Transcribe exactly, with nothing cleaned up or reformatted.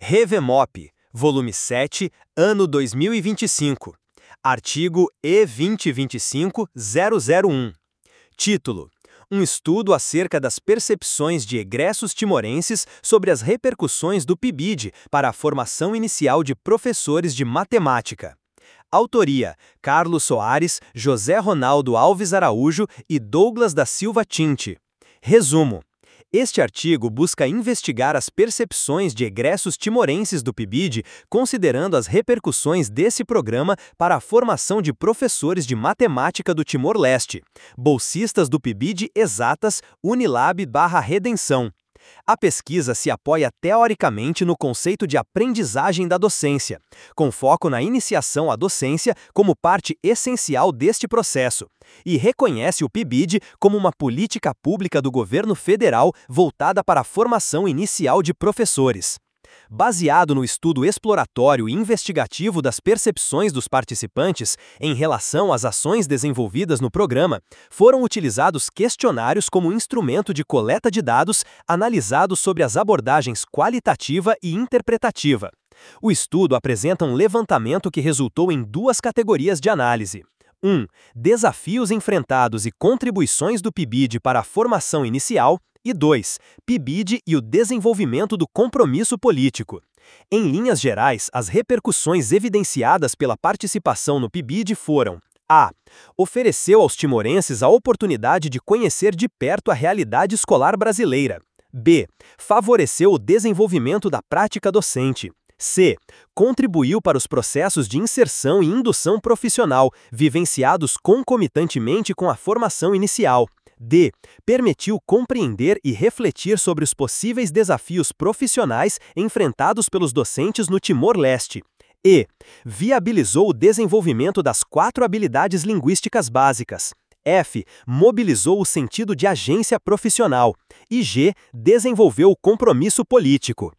Revemop, volume sete, ano dois mil e vinte e cinco. Artigo E vinte e vinte e cinco ponto zero zero um. Título: Um estudo acerca das percepções de egressos timorenses sobre as repercussões do P I B I D para a formação inicial de professores de matemática. Autoria: Carlos Soares, José Ronaldo Alves Araújo e Douglas da Silva Tinte. Resumo: este artigo busca investigar as percepções de egressos timorenses do P I B I D, considerando as repercussões desse programa para a formação de professores de matemática do Timor-Leste, bolsistas do P I B I D Exatas Unilab barra Redenção. A pesquisa se apoia teoricamente no conceito de aprendizagem da docência, com foco na iniciação à docência como parte essencial deste processo, e reconhece o P I B I D como uma política pública do governo federal voltada para a formação inicial de professores. Baseado no estudo exploratório e investigativo das percepções dos participantes em relação às ações desenvolvidas no programa, foram utilizados questionários como instrumento de coleta de dados analisados sobre as abordagens qualitativa e interpretativa. O estudo apresenta um levantamento que resultou em duas categorias de análise. um. Desafios enfrentados e contribuições do P I B I D para a formação inicial. E dois. P I B I D e o desenvolvimento do compromisso político. Em linhas gerais, as repercussões evidenciadas pela participação no P I B I D foram: A. Ofereceu aos timorenses a oportunidade de conhecer de perto a realidade escolar brasileira. B. Favoreceu o desenvolvimento da prática docente. C. Contribuiu para os processos de inserção e indução profissional, vivenciados concomitantemente com a formação inicial. D. Permitiu compreender e refletir sobre os possíveis desafios profissionais enfrentados pelos docentes no Timor-Leste. E. Viabilizou o desenvolvimento das quatro habilidades linguísticas básicas. F. Mobilizou o sentido de agência profissional. E G. Desenvolveu o compromisso político.